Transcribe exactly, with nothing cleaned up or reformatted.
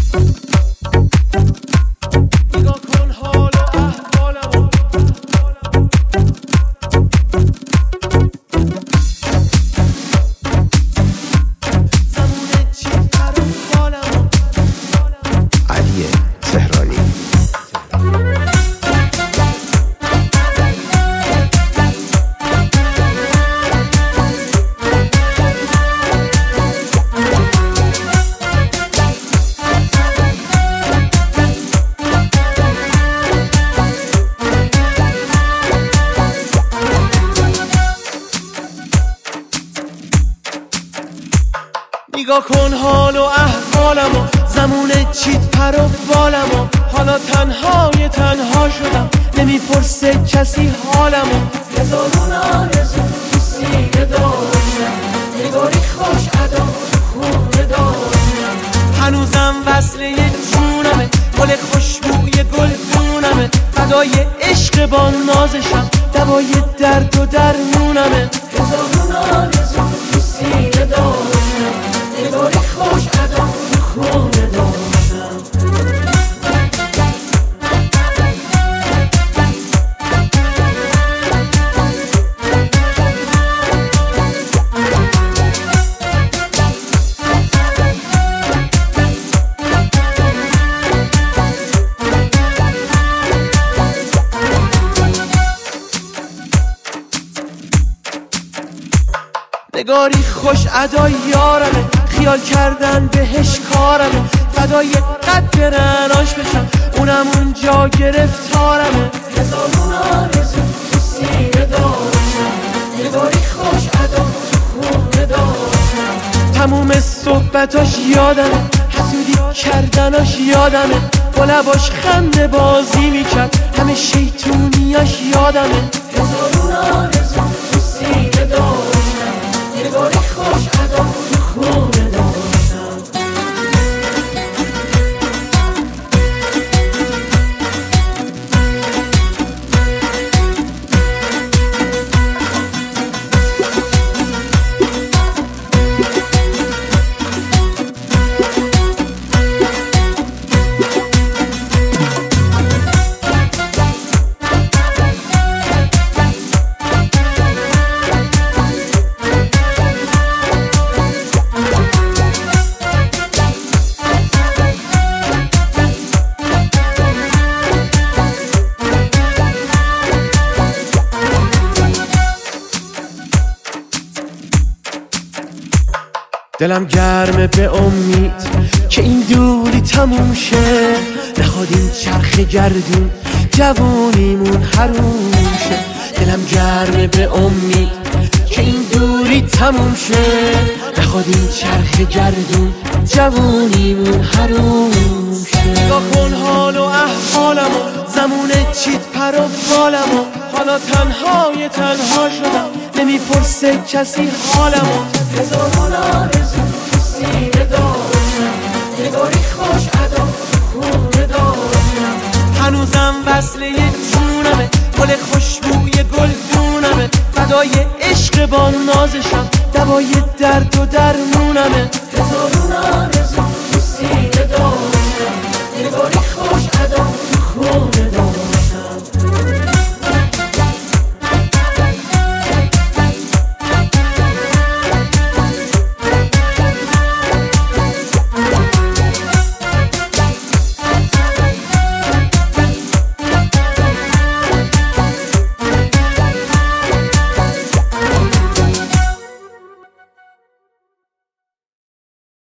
نگاه کن حال و احوالمو، زمون چیت پر و بالمو. حالا تنهای تنها شدم، نمیپرسه کسی حالمو. هزارون آرزو تو سینه داشتم، نگاری خوش ادا تو خونه داشتم. هنوزم وصله یه جونمه، گل خوشبوی گلدونمه. فدای عشق با نازشم، دوای درد و درمونمه. هزارون آرزو تو سینه داشتم، نگاری خوش ادا تو خونه داشتم. نگاری خوش ادا یارمه، خیال کردن بهش کارمه. فدای قد رناش بشم، اونم اونجا گرفتارمه. هزارون آرزو تو سینه داشتم، نگاری خوش ادا تو خونه داشتم. تموم صحبتاش یادمه، حسودی کردناش یادمه. با لباش خنده بازی میکرد، همه شیطونیاش یادمه. هزارون آرزو تو سینه داشتم، نگاری خوش ادا تو خونه داشتم. دلم گرمه به امید که این دوری تموم شه. نخواد این چرخ گردون جوونیمون حروم شه. دلم گرمه به امید که این دوری تموم شه. نخواد این چرخ گردون جوونیمون حروم شه. نگاه کن حال و احوالمو، زمون چیت پر و بالمو. حالا تنهای تنها شدم، نمیپرسه کسی حالمو. هزارون آرزو تو سینه داشتم، نگاری خوش ادا تو خونه داشتم. هنوزم وصله یه جونمه، گل خوشبوی گلدونمه. فدای عشق با نازشم، دوای درد و درمونمه. هزارون